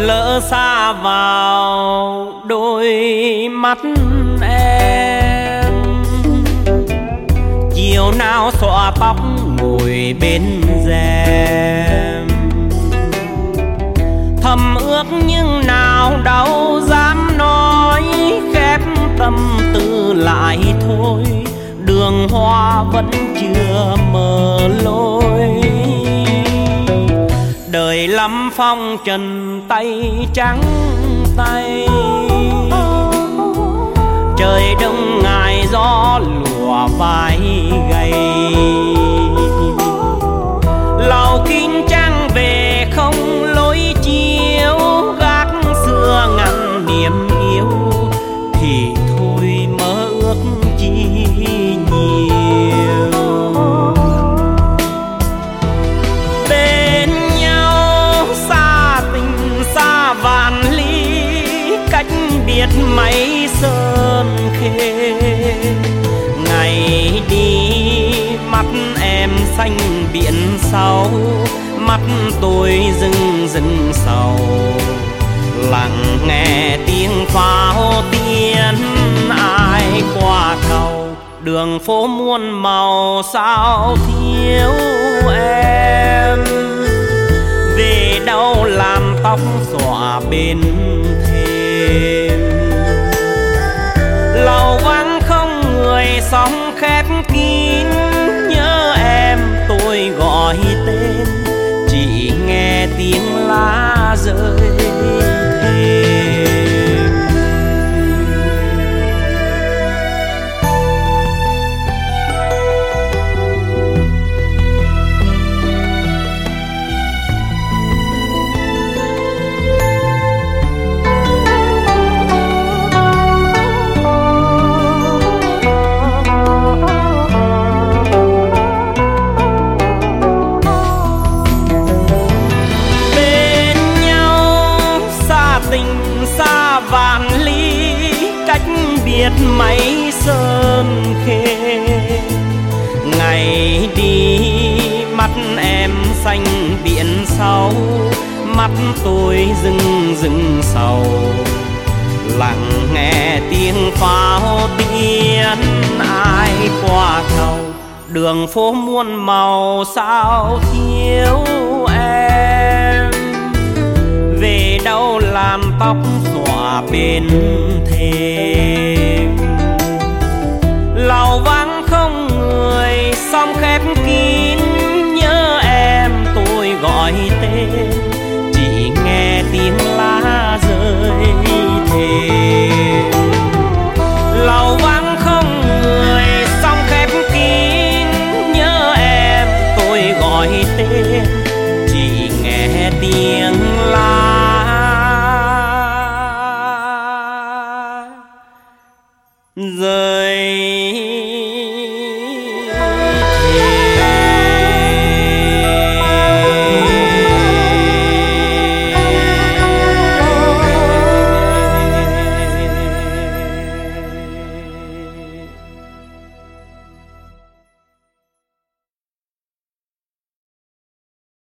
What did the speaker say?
lỡ xa vào đôi mắt em. Chiều nào xõa tóc ngồi bên rèm, thầm ước nhưng nào đâu dám nói, khép tâm tư lại thôi, đường hoa vẫn chưa mở lối. Đời lắm phong trần tay trắng tay, trời đông ngài gió lùa vai gầy. Lầu kín trăng về không lối chiếu, gác xưa ngăn niềm yêu, thì thôi mơ ước chi nhiều. Bên nhau xa tình xa vạn ly, cách biệt mấy sơn khê. Ngày đi mắt em xanh biển sâu, mắt tôi rưng rưng sầu, lặng nghe tiếng pháo tiến ai qua cầu. Đường phố muôn màu sao thiếu em, về đâu làm tóc xõa bên thềm. Lầu vắng không người sóng khép kín, nhớ em tôi gọi tên, chỉ nghe tiếng lá rơi êm. Vạn ly cách biệt mấy sơn khê. Ngày đi mắt em xanh biển sâu, mắt tôi rưng rưng sầu, lặng nghe tiếng pháo tiến ai qua cầu. Đường phố muôn màu sao thiếu em, về đâu làm tóc xõa bên thềm. Lầu vắng không người song khép kín, nhớ em tôi gọi tên, chỉ nghe tiếng la